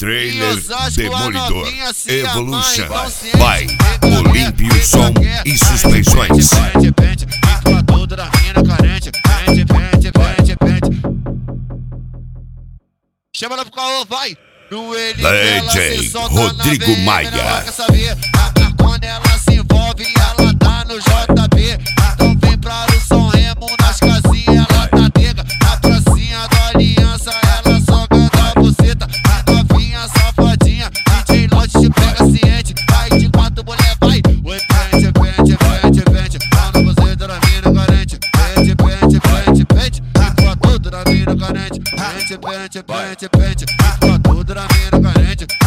Trailer Demolidor Evolution by Olímpio Som e Suspensões. Chama ela pro caô, vai! DJ Rodrigo Maia. Quando ela se envolve, ela tá no JB. Então vem pra o São Remo, nas casinhas ela tá nega. Na pracinha da Aliança, ela só canta a buceta. A novinha safadinha, DJ Lote te pega ciente. Vai de quatro mulher, vai! Oi, pente, pente, pente, pente. Tá na buceta da mina carente. Pente, pente, pente, pente. Ficou tudo na mina carente. Pente, pente, pente, pente. Ficou tudo na mina carente.